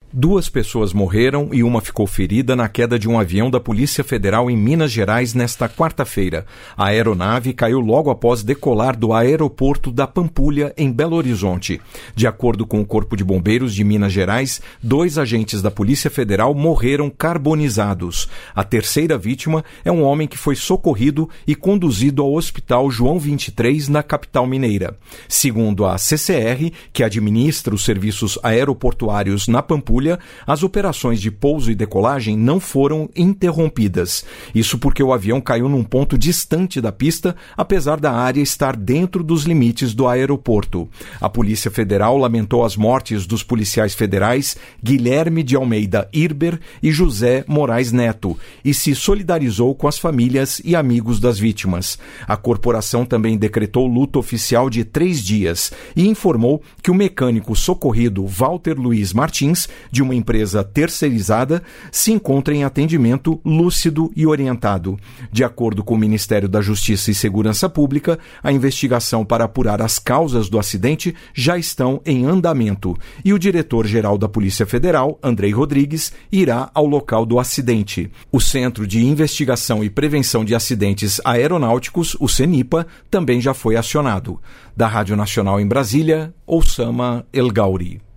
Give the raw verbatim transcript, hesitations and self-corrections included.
Duas pessoas morreram e uma ficou ferida na queda de um avião da Polícia Federal em Minas Gerais nesta quarta-feira. A aeronave caiu logo após decolar do aeroporto da Pampulha, em Belo Horizonte. De acordo com o Corpo de Bombeiros de Minas Gerais, dois agentes da Polícia Federal morreram carbonizados. A terceira vítima é um homem que foi socorrido e conduzido ao Hospital João vinte e três, na capital mineira. Segundo a C C R, que administra os serviços aeroportuários na Pampulha, as operações de pouso e decolagem não foram interrompidas. Isso porque o avião caiu num ponto distante da pista, apesar da área estar dentro dos limites do aeroporto. A Polícia Federal lamentou as mortes dos policiais federais Guilherme de Almeida Irber e José Moraes Neto e se solidarizou com as famílias e amigos das vítimas. A corporação também decretou luto oficial de três dias e informou que o mecânico socorrido Walter Luiz Martins, de uma empresa terceirizada, se encontra em atendimento lúcido e orientado. De acordo com o Ministério da Justiça e Segurança Pública, a investigação para apurar as causas do acidente já estão em andamento e o diretor-geral da Polícia Federal, Andrei Rodrigues, irá ao local do acidente. O Centro de Investigação e Prevenção de Acidentes Aeronáuticos, o CENIPA, também já foi acionado. Da Rádio Nacional em Brasília, Oussama El Gauri.